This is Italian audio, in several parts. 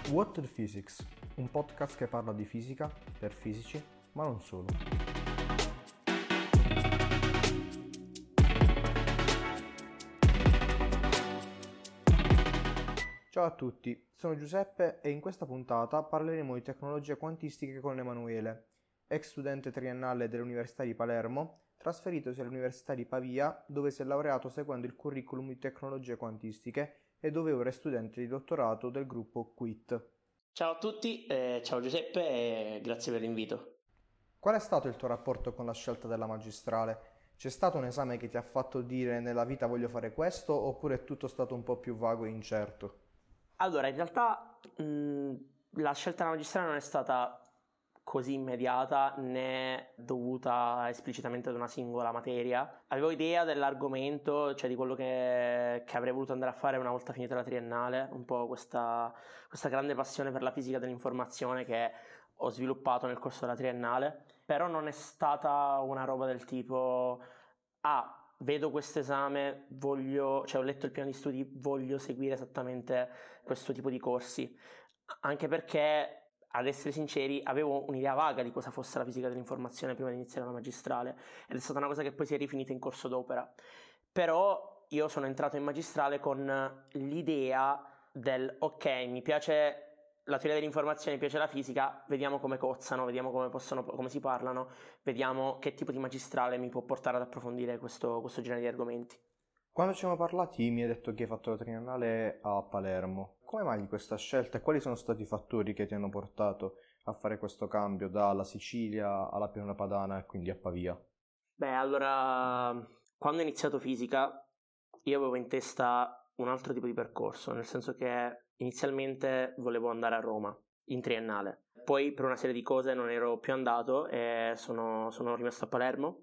What the Physics, un podcast che parla di fisica per fisici, ma non solo. Ciao a tutti, sono Giuseppe e in questa puntata parleremo di tecnologie quantistiche con Emanuele, ex studente triennale dell'Università di Palermo, trasferitosi all'Università di Pavia, dove si è laureato seguendo il curriculum di tecnologie quantistiche e dove ora è studente di dottorato del gruppo QUIT. Ciao a tutti, ciao Giuseppe e grazie per l'invito. Qual è stato il tuo rapporto con la scelta della magistrale? C'è stato un esame che ti ha fatto dire nella vita voglio fare questo oppure è tutto stato un po' più vago e incerto? Allora, in realtà la scelta della magistrale non è stata così immediata né dovuta esplicitamente ad una singola materia. Avevo idea dell'argomento, cioè di quello che avrei voluto andare a fare una volta finita la triennale, un po' questa grande passione per la fisica dell'informazione che ho sviluppato nel corso della triennale, però non è stata una roba del tipo vedo questo esame, ho letto il piano di studi, voglio seguire esattamente questo tipo di corsi, anche perché, ad essere sinceri, avevo un'idea vaga di cosa fosse la fisica dell'informazione prima di iniziare la magistrale ed è stata una cosa che poi si è rifinita in corso d'opera. Però io sono entrato in magistrale con l'idea del ok, mi piace la teoria dell'informazione, mi piace la fisica, vediamo come cozzano, vediamo come si parlano, vediamo che tipo di magistrale mi può portare ad approfondire questo genere di argomenti. Quando ci siamo parlati mi hai detto che hai fatto la triennale a Palermo. Come mai questa scelta e quali sono stati i fattori che ti hanno portato a fare questo cambio dalla Sicilia alla Pianura Padana e quindi a Pavia? Beh, allora, quando ho iniziato fisica io avevo in testa un altro tipo di percorso, nel senso che inizialmente volevo andare a Roma in triennale, poi per una serie di cose non ero più andato e sono rimasto a Palermo.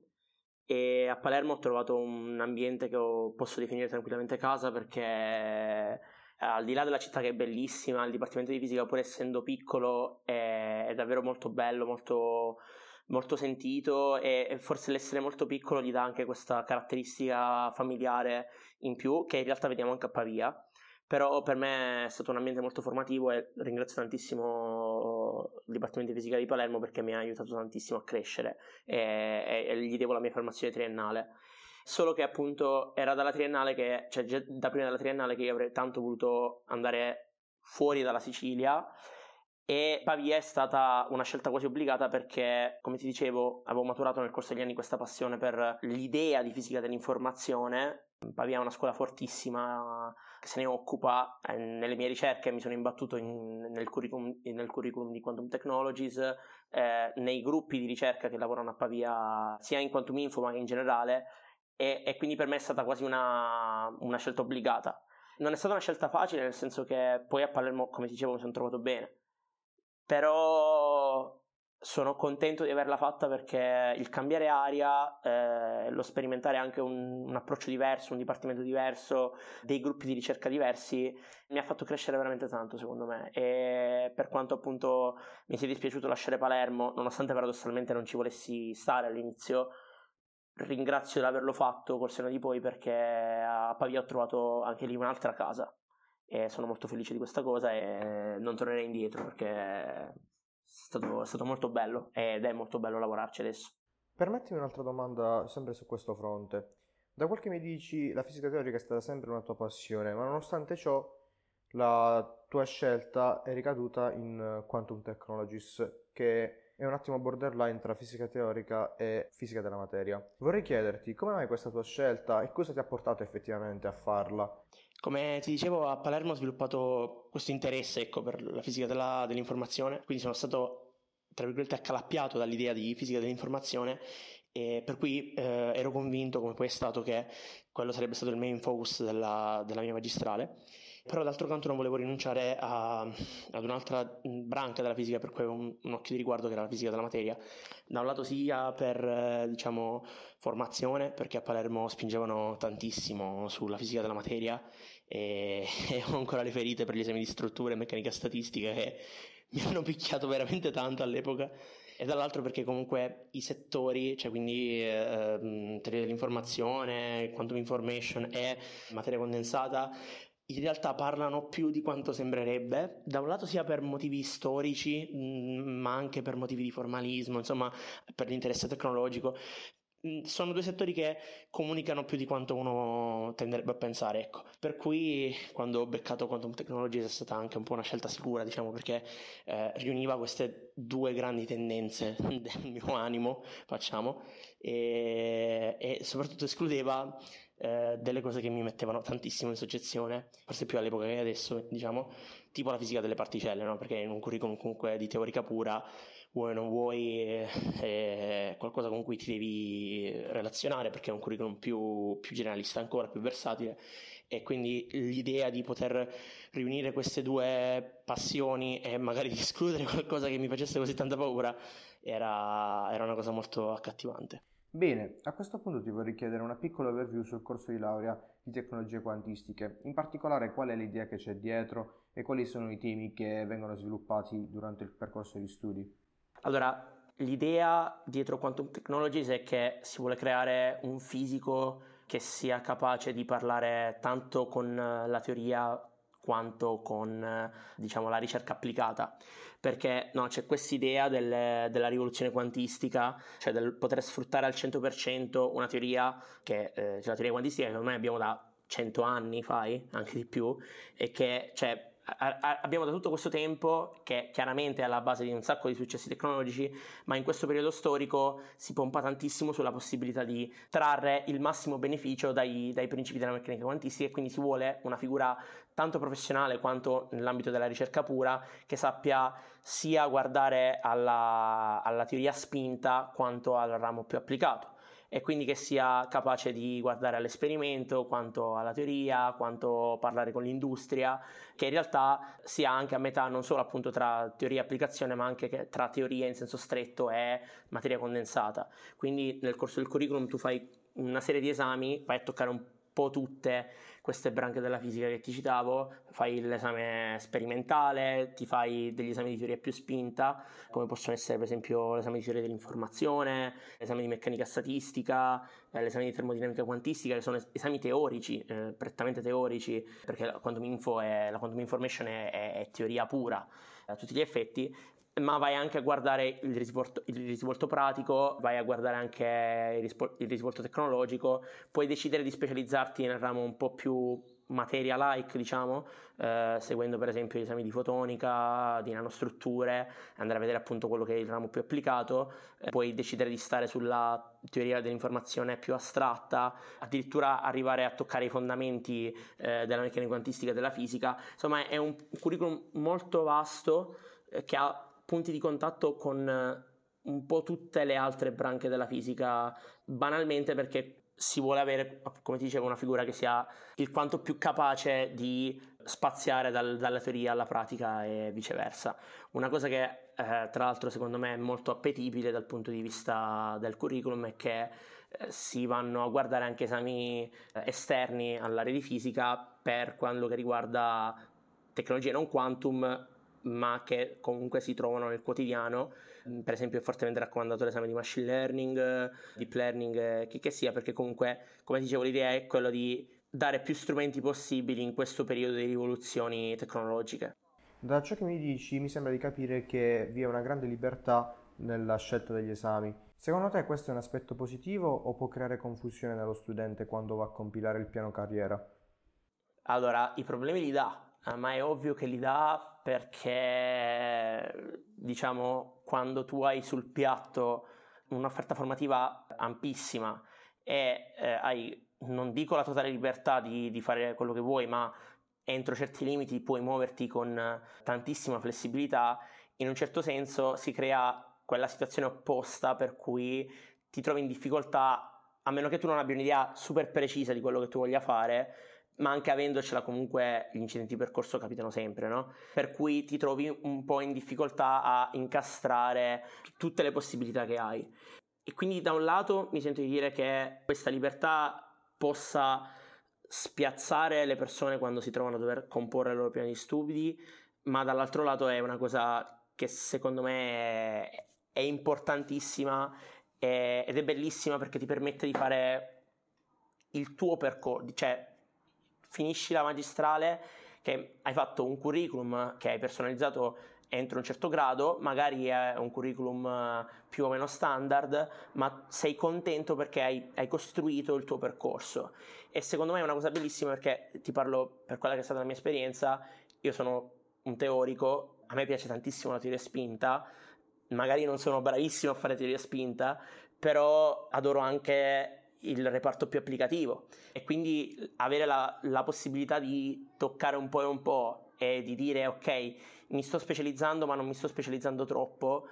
E a Palermo ho trovato un ambiente che posso definire tranquillamente casa, perché al di là della città che è bellissima, il dipartimento di fisica, pur essendo piccolo, è davvero molto bello, molto, molto sentito, e forse l'essere molto piccolo gli dà anche questa caratteristica familiare in più che in realtà vediamo anche a Pavia. Però per me è stato un ambiente molto formativo e ringrazio tantissimo il Dipartimento di Fisica di Palermo perché mi ha aiutato tantissimo a crescere e gli devo la mia formazione triennale. Solo che appunto era dalla triennale cioè già da prima della triennale che io avrei tanto voluto andare fuori dalla Sicilia, e Pavia è stata una scelta quasi obbligata perché, come ti dicevo, avevo maturato nel corso degli anni questa passione per l'idea di fisica dell'informazione. Pavia è una scuola fortissima che se ne occupa. Nelle mie ricerche mi sono imbattuto nel curriculum di Quantum Technologies, nei gruppi di ricerca che lavorano a Pavia sia in Quantum Info ma in generale, e quindi per me è stata quasi una scelta obbligata. Non è stata una scelta facile, nel senso che poi a Palermo, come dicevo, mi sono trovato bene, però sono contento di averla fatta perché il cambiare aria, lo sperimentare anche un approccio diverso, un dipartimento diverso, dei gruppi di ricerca diversi, mi ha fatto crescere veramente tanto, secondo me. E per quanto appunto mi sia dispiaciuto lasciare Palermo, nonostante paradossalmente non ci volessi stare all'inizio, ringrazio di averlo fatto col senno di poi, perché a Pavia ho trovato anche lì un'altra casa e sono molto felice di questa cosa e non tornerei indietro perché è stato molto bello ed è molto bello lavorarci adesso. Permettimi un'altra domanda sempre su questo fronte. Da quel che mi dici, la fisica teorica è stata sempre una tua passione, ma nonostante ciò la tua scelta è ricaduta in Quantum Technologies, che è un attimo borderline tra fisica teorica e fisica della materia. Vorrei chiederti come mai questa tua scelta e cosa ti ha portato effettivamente a farla? Come ti dicevo, a Palermo ho sviluppato questo interesse, per la fisica dell'informazione, quindi sono stato, tra virgolette, accalappiato dall'idea di fisica dell'informazione, e per cui ero convinto, come poi è stato, che quello sarebbe stato il main focus della mia magistrale. Però d'altro canto non volevo rinunciare ad un'altra branca della fisica per cui avevo un occhio di riguardo, che era la fisica della materia. Da un lato sia per formazione, perché a Palermo spingevano tantissimo sulla fisica della materia e ho ancora le ferite per gli esami di struttura e meccanica statistica che mi hanno picchiato veramente tanto all'epoca, e dall'altro perché comunque i settori, cioè quindi teoria dell'informazione, quantum information e materia condensata, in realtà parlano più di quanto sembrerebbe, da un lato sia per motivi storici, ma anche per motivi di formalismo, insomma, per l'interesse tecnologico. Sono due settori che comunicano più di quanto uno tenderebbe a pensare, ecco. Per cui quando ho beccato Quantum Technologies è stata anche un po' una scelta sicura, diciamo, perché riuniva queste due grandi tendenze del mio animo, facciamo, e soprattutto escludeva delle cose che mi mettevano tantissimo in soggezione, forse più all'epoca che adesso, diciamo, tipo la fisica delle particelle, no? Perché in un curriculum comunque di teorica pura, vuoi o non vuoi, è qualcosa con cui ti devi relazionare, perché è un curriculum più generalista ancora, più versatile, e quindi l'idea di poter riunire queste due passioni e magari di escludere qualcosa che mi facesse così tanta paura era una cosa molto accattivante. Bene, a questo punto ti vorrei chiedere una piccola overview sul corso di laurea di tecnologie quantistiche, in particolare qual è l'idea che c'è dietro e quali sono i temi che vengono sviluppati durante il percorso di studi. Allora, l'idea dietro Quantum Technologies è che si vuole creare un fisico che sia capace di parlare tanto con la teoria quanto con, diciamo, la ricerca applicata, perché no, c'è quest'idea della rivoluzione quantistica, cioè del poter sfruttare al 100% una teoria che, cioè la teoria quantistica che ormai abbiamo da 100 anni, anche di più, e che, cioè, abbiamo da tutto questo tempo, che chiaramente è alla base di un sacco di successi tecnologici, ma in questo periodo storico si pompa tantissimo sulla possibilità di trarre il massimo beneficio dai principi della meccanica quantistica, e quindi si vuole una figura tanto professionale quanto nell'ambito della ricerca pura che sappia sia guardare alla teoria spinta quanto al ramo più applicato, e quindi che sia capace di guardare all'esperimento quanto alla teoria, quanto parlare con l'industria, che in realtà sia anche a metà non solo appunto tra teoria e applicazione, ma anche tra teoria in senso stretto e materia condensata. Quindi nel corso del curriculum tu fai una serie di esami, vai a toccare un po' tutte queste branche della fisica che ti citavo, fai l'esame sperimentale, ti fai degli esami di teoria più spinta, come possono essere per esempio l'esame di teoria dell'informazione, l'esame di meccanica statistica, l'esame di termodinamica quantistica, che sono esami teorici, prettamente teorici, perché la quantum information è teoria pura a tutti gli effetti, ma vai anche a guardare il risvolto pratico, vai a guardare anche il risvolto tecnologico, puoi decidere di specializzarti nel ramo un po' più materia-like, diciamo, seguendo per esempio gli esami di fotonica, di nanostrutture, andare a vedere appunto quello che è il ramo più applicato, puoi decidere di stare sulla teoria dell'informazione più astratta, addirittura arrivare a toccare i fondamenti della meccanica quantistica e della fisica. Insomma, è un curriculum molto vasto che ha punti di contatto con un po' tutte le altre branche della fisica, banalmente perché si vuole avere, come ti dicevo, una figura che sia il quanto più capace di spaziare dalla teoria alla pratica e viceversa. Una cosa che tra l'altro secondo me è molto appetibile dal punto di vista del curriculum è che si vanno a guardare anche esami esterni all'area di fisica per quello che riguarda tecnologie non quantum, ma che comunque si trovano nel quotidiano. Per esempio è fortemente raccomandato l'esame di machine learning, deep learning, che sia, perché comunque, come dicevo, l'idea è quella di dare più strumenti possibili in questo periodo di rivoluzioni tecnologiche. Da ciò che mi dici mi sembra di capire che vi è una grande libertà nella scelta degli esami. Secondo te questo è un aspetto positivo o può creare confusione nello studente quando va a compilare il piano carriera? Allora, i problemi li dà, ma è ovvio che li dà perché, diciamo, quando tu hai sul piatto un'offerta formativa ampissima e hai, non dico la totale libertà di fare quello che vuoi, ma entro certi limiti puoi muoverti con tantissima flessibilità, in un certo senso si crea quella situazione opposta per cui ti trovi in difficoltà, a meno che tu non abbia un'idea super precisa di quello che tu voglia fare, ma anche avendocela comunque gli incidenti di percorso capitano sempre, no? Per cui ti trovi un po' in difficoltà a incastrare tutte le possibilità che hai. E quindi da un lato mi sento di dire che questa libertà possa spiazzare le persone quando si trovano a dover comporre il loro piano di studi, ma dall'altro lato è una cosa che secondo me è importantissima ed è bellissima perché ti permette di fare il tuo percorso, cioè finisci la magistrale che hai fatto un curriculum che hai personalizzato entro un certo grado, magari è un curriculum più o meno standard, ma sei contento perché hai costruito il tuo percorso. E secondo me è una cosa bellissima, perché ti parlo per quella che è stata la mia esperienza. Io sono un teorico, a me piace tantissimo la teoria spinta, magari non sono bravissimo a fare teoria spinta, però adoro anche il reparto più applicativo, e quindi avere la possibilità di toccare un po' e di dire ok, mi sto specializzando ma non mi sto specializzando troppo,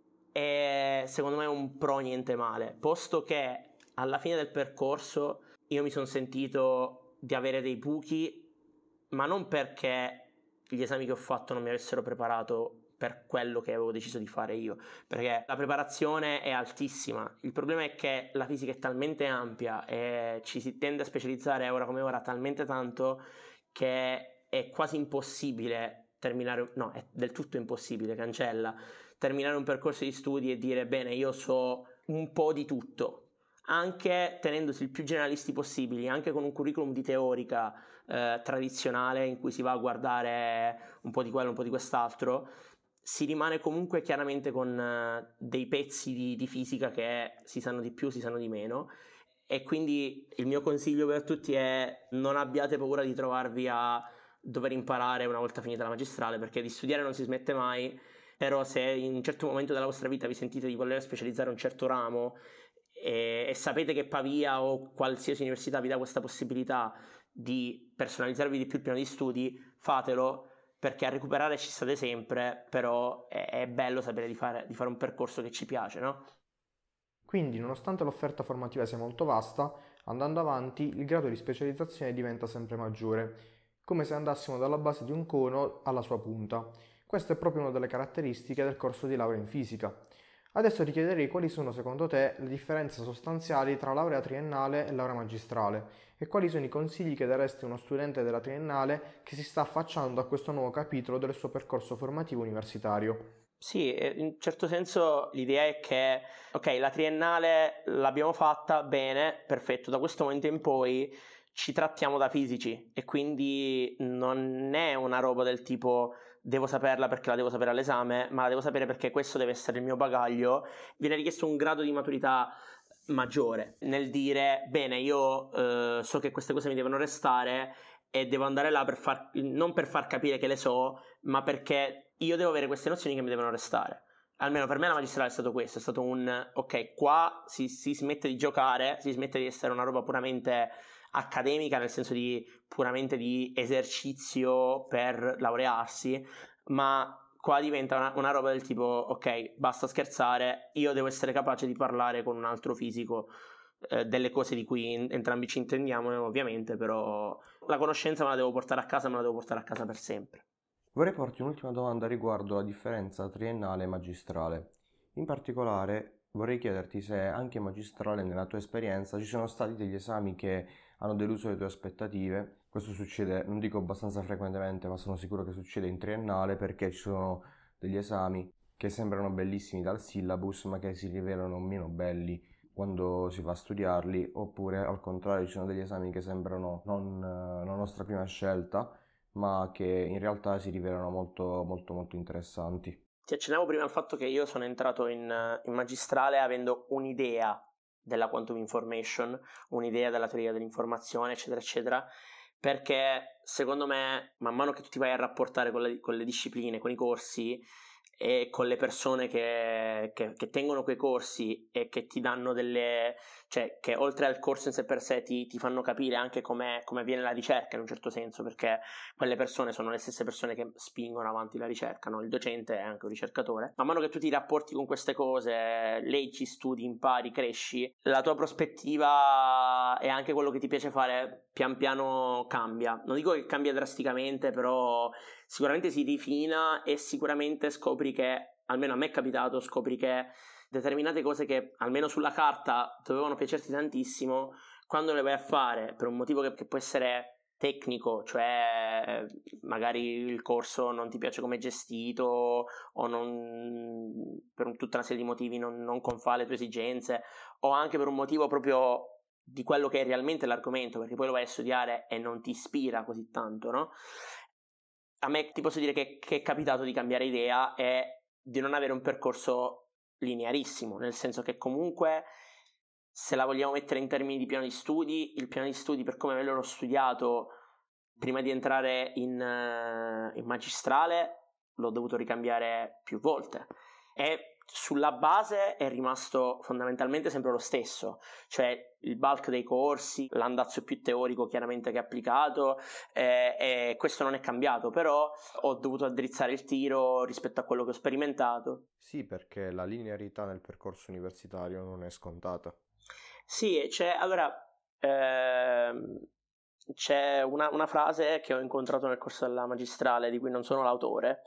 è secondo me un pro niente male, posto che alla fine del percorso io mi sono sentito di avere dei buchi, ma non perché gli esami che ho fatto non mi avessero preparato per quello che avevo deciso di fare io, perché la preparazione è altissima. Il problema è che la fisica è talmente ampia e ci si tende a specializzare ora come ora talmente tanto che è quasi impossibile terminare, no, è del tutto impossibile, cancella, terminare un percorso di studi e dire bene, io so un po' di tutto, anche tenendosi il più generalisti possibili, anche con un curriculum di teorica tradizionale in cui si va a guardare un po' di quello, un po' di quest'altro. Si rimane comunque chiaramente con dei pezzi di fisica che si sanno di più, si sanno di meno, e quindi il mio consiglio per tutti è: non abbiate paura di trovarvi a dover imparare una volta finita la magistrale, perché di studiare non si smette mai, però se in un certo momento della vostra vita vi sentite di voler specializzare un certo ramo e sapete che Pavia o qualsiasi università vi dà questa possibilità di personalizzarvi di più il piano di studi, fatelo, perché a recuperare ci state sempre, però è bello sapere di fare un percorso che ci piace, no? Quindi, nonostante l'offerta formativa sia molto vasta, andando avanti il grado di specializzazione diventa sempre maggiore, come se andassimo dalla base di un cono alla sua punta. Questa è proprio una delle caratteristiche del corso di laurea in fisica. Adesso ti chiederei quali sono secondo te le differenze sostanziali tra laurea triennale e laurea magistrale e quali sono i consigli che daresti a uno studente della triennale che si sta affacciando a questo nuovo capitolo del suo percorso formativo universitario. Sì, in un certo senso l'idea è che, ok, la triennale l'abbiamo fatta bene, perfetto, da questo momento in poi ci trattiamo da fisici, e quindi non è una roba del tipo devo saperla perché la devo sapere all'esame, ma la devo sapere perché questo deve essere il mio bagaglio. Viene richiesto un grado di maturità maggiore nel dire bene, io so che queste cose mi devono restare e devo andare là non per far capire che le so, ma perché io devo avere queste nozioni che mi devono restare. Almeno per me la magistrale è stato questo, è stato un ok, qua si smette di giocare, si smette di essere una roba puramente accademica, nel senso di puramente di esercizio per laurearsi, ma qua diventa una roba del tipo ok, basta scherzare, io devo essere capace di parlare con un altro fisico delle cose di cui entrambi ci intendiamo, ovviamente, però la conoscenza me la devo portare a casa, me la devo portare a casa per sempre. Vorrei porti un'ultima domanda riguardo la differenza triennale e magistrale. In particolare vorrei chiederti se anche in magistrale nella tua esperienza ci sono stati degli esami che hanno deluso le tue aspettative. Questo succede, non dico abbastanza frequentemente, ma sono sicuro che succede in triennale, perché ci sono degli esami che sembrano bellissimi dal syllabus ma che si rivelano meno belli quando si va a studiarli, oppure al contrario ci sono degli esami che sembrano non la nostra prima scelta ma che in realtà si rivelano molto molto molto interessanti. Ti accennavo prima al fatto che io sono entrato in magistrale avendo un'idea della quantum information, un'idea della teoria dell'informazione, eccetera eccetera, perché secondo me man mano che tu ti vai a rapportare con le discipline, con i corsi e con le persone che tengono quei corsi e che ti danno cioè che oltre al corso in sé per sé ti fanno capire anche come avviene la ricerca, in un certo senso, perché quelle persone sono le stesse persone che spingono avanti la ricerca, no? Il docente è anche un ricercatore. Man mano che tu ti rapporti con queste cose, leggi, studi, impari, cresci, la tua prospettiva e anche quello che ti piace fare pian piano cambia. Non dico che cambia drasticamente, però sicuramente si rifina, e sicuramente scopri che, almeno a me è capitato, scopri che determinate cose che almeno sulla carta dovevano piacerti tantissimo, quando le vai a fare per un motivo che può essere tecnico, cioè magari il corso non ti piace come è gestito o non, per tutta una serie di motivi non confà le tue esigenze, o anche per un motivo proprio di quello che è realmente l'argomento, perché poi lo vai a studiare e non ti ispira così tanto, no? A me ti posso dire che è capitato di cambiare idea e di non avere un percorso linearissimo, nel senso che comunque, se la vogliamo mettere in termini di piano di studi, il piano di studi, per come me l'ho studiato prima di entrare in magistrale, l'ho dovuto ricambiare più volte, e sulla base è rimasto fondamentalmente sempre lo stesso, cioè il bulk dei corsi, l'andazzo più teorico chiaramente che applicato, e questo non è cambiato, però ho dovuto addrizzare il tiro rispetto a quello che ho sperimentato. Sì, perché la linearità nel percorso universitario non è scontata. Sì, c'è una frase che ho incontrato nel corso della magistrale, di cui non sono l'autore,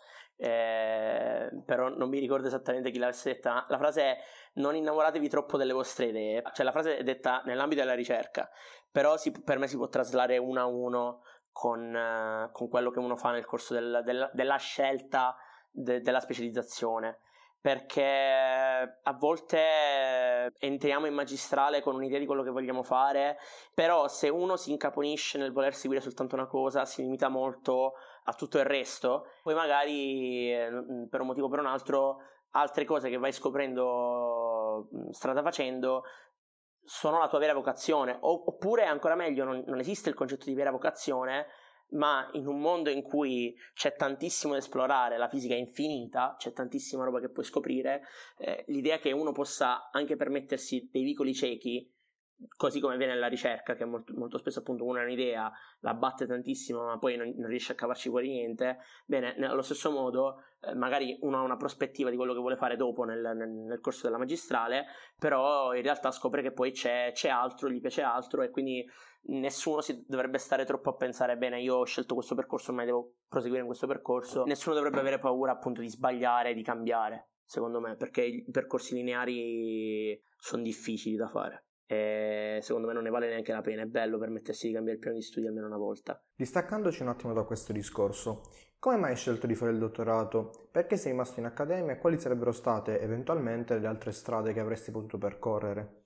però non mi ricordo esattamente chi l'avesse detta, ma la frase è: non innamoratevi troppo delle vostre idee. Cioè, la frase è detta nell'ambito della ricerca, però per me si può traslare uno a uno con quello che uno fa nel corso della scelta della specializzazione, perché a volte entriamo in magistrale con un'idea di quello che vogliamo fare, però se uno si incaponisce nel voler seguire soltanto una cosa, si limita molto a tutto il resto, poi magari per un motivo o per un altro altre cose che vai scoprendo strada facendo sono la tua vera vocazione, oppure ancora meglio, non esiste il concetto di vera vocazione, ma in un mondo in cui c'è tantissimo da esplorare, la fisica è infinita, c'è tantissima roba che puoi scoprire, l'idea che uno possa anche permettersi dei vicoli ciechi, così come viene nella ricerca, che molto, molto spesso appunto uno ha un'idea, la batte tantissimo ma poi non riesce a cavarci fuori niente, bene, allo stesso modo magari uno ha una prospettiva di quello che vuole fare dopo nel corso della magistrale, però in realtà scopre che poi c'è altro, gli piace altro, e quindi nessuno si dovrebbe stare troppo a pensare: bene, io ho scelto questo percorso, ma devo proseguire in questo percorso. Nessuno dovrebbe avere paura appunto di sbagliare, di cambiare, secondo me, perché i percorsi lineari sono difficili da fare e secondo me non ne vale neanche la pena. È bello permettersi di cambiare il piano di studio almeno una volta. Distaccandoci un attimo da questo discorso, come mai hai scelto di fare il dottorato? Perché sei rimasto in accademia e quali sarebbero state eventualmente le altre strade che avresti potuto percorrere?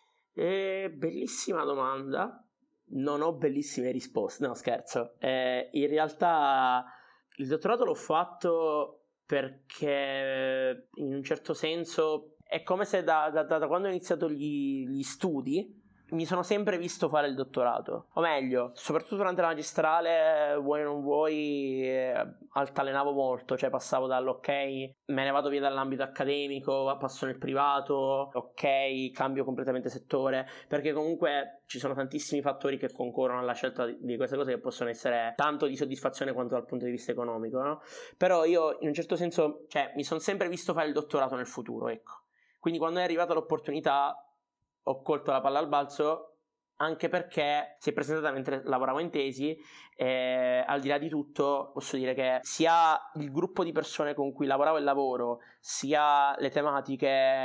Bellissima domanda. Non ho bellissime risposte, no, scherzo. In realtà il dottorato l'ho fatto perché in un certo senso è come se da quando ho iniziato gli studi mi sono sempre visto fare il dottorato, o meglio, soprattutto durante la magistrale, vuoi o non vuoi, altalenavo molto, cioè passavo dall'ok, me ne vado via dall'ambito accademico, passo nel privato, ok, cambio completamente settore, perché comunque ci sono tantissimi fattori che concorrono alla scelta di queste cose, che possono essere tanto di soddisfazione quanto dal punto di vista economico, no? Però io in un certo senso, cioè, mi sono sempre visto fare il dottorato nel futuro, ecco. Quindi quando è arrivata l'opportunità ho colto la palla al balzo, anche perché si è presentata mentre lavoravo in tesi, e al di là di tutto posso dire che sia il gruppo di persone con cui lavoravo e lavoro, sia le tematiche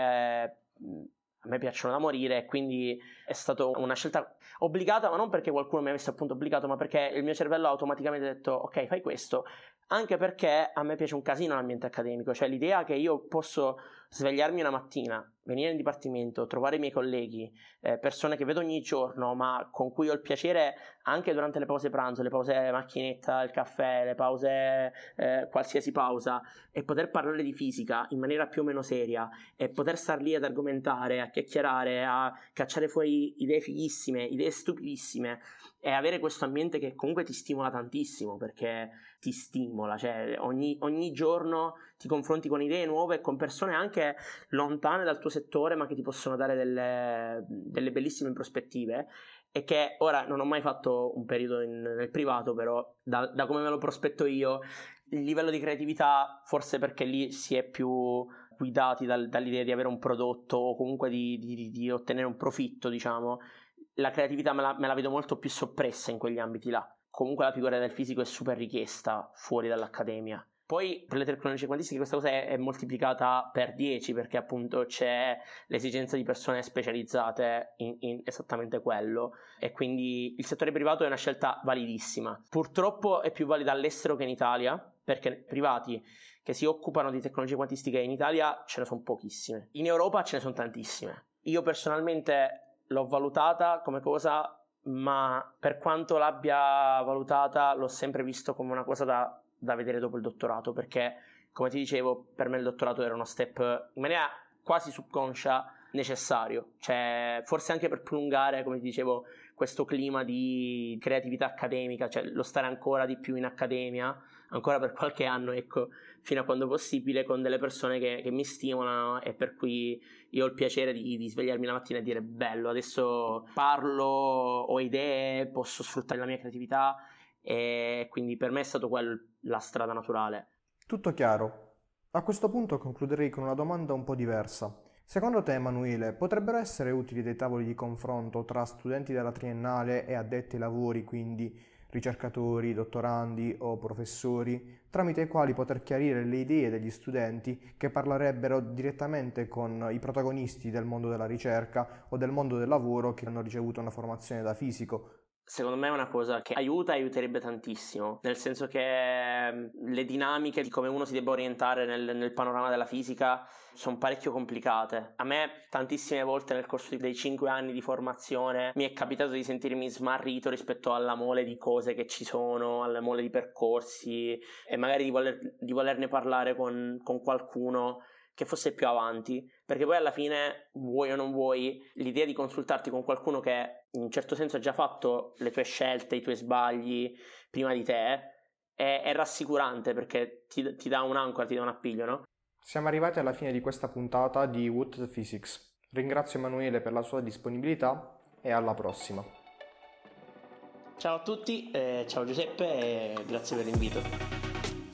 a me piacciono da morire, e quindi è stata una scelta obbligata, ma non perché qualcuno mi avesse appunto obbligato, ma perché il mio cervello ha automaticamente detto: ok, fai questo. Anche perché a me piace un casino l'ambiente accademico, cioè l'idea che io posso svegliarmi una mattina, venire in dipartimento, trovare i miei colleghi, persone che vedo ogni giorno, ma con cui ho il piacere anche durante le pause pranzo, le pause macchinetta, il caffè, le pause, qualsiasi pausa, e poter parlare di fisica in maniera più o meno seria, e poter star lì ad argomentare, a chiacchierare, a cacciare fuori idee fighissime, idee stupidissime, e avere questo ambiente che comunque ti stimola tantissimo, perché ti stimola, cioè ogni giorno ti confronti con idee nuove e con persone anche lontane dal tuo settore, ma che ti possono dare delle bellissime prospettive. E che ora non ho mai fatto un periodo nel privato, però da come me lo prospetto io, il livello di creatività, forse perché lì si è più guidati dall'idea di avere un prodotto, o comunque di ottenere un profitto, diciamo, la creatività me la vedo molto più soppressa in quegli ambiti là. Comunque la figura del fisico è super richiesta fuori dall'accademia. Poi per le tecnologie quantistiche questa cosa è moltiplicata per 10, perché appunto c'è l'esigenza di persone specializzate in esattamente quello, e quindi il settore privato è una scelta validissima. Purtroppo è più valida all'estero che in Italia, perché privati che si occupano di tecnologie quantistiche in Italia ce ne sono pochissime. In Europa ce ne sono tantissime. Io personalmente l'ho valutata come cosa, ma per quanto l'abbia valutata l'ho sempre visto come una cosa da vedere dopo il dottorato, perché come ti dicevo, per me il dottorato era uno step in maniera quasi subconscia necessario, cioè forse anche per prolungare, come ti dicevo, questo clima di creatività accademica, cioè lo stare ancora di più in accademia, ancora per qualche anno, ecco, fino a quando possibile, con delle persone che mi stimolano e per cui io ho il piacere di svegliarmi la mattina e dire bello, adesso parlo, ho idee, posso sfruttare la mia creatività, e quindi per me è stato quella la strada naturale. Tutto chiaro. A questo punto concluderei con una domanda un po' diversa. Secondo te, Emanuele, potrebbero essere utili dei tavoli di confronto tra studenti della triennale e addetti ai lavori, quindi ricercatori, dottorandi o professori, tramite i quali poter chiarire le idee degli studenti che parlerebbero direttamente con i protagonisti del mondo della ricerca o del mondo del lavoro che hanno ricevuto una formazione da fisico? Secondo me è una cosa che aiuterebbe tantissimo, nel senso che le dinamiche di come uno si debba orientare nel panorama della fisica sono parecchio complicate. A me tantissime volte nel corso dei 5 anni di formazione mi è capitato di sentirmi smarrito rispetto alla mole di cose che ci sono, alla mole di percorsi, e magari di volerne parlare con qualcuno che fosse più avanti, perché poi alla fine, vuoi o non vuoi, l'idea di consultarti con qualcuno che in un certo senso ha già fatto le tue scelte, i tuoi sbagli prima di te, è rassicurante, perché ti dà un'ancora, ti dà un appiglio, no? Siamo arrivati alla fine di questa puntata di What the Physics. Ringrazio Emanuele per la sua disponibilità e alla prossima. Ciao a tutti, ciao Giuseppe e grazie per l'invito.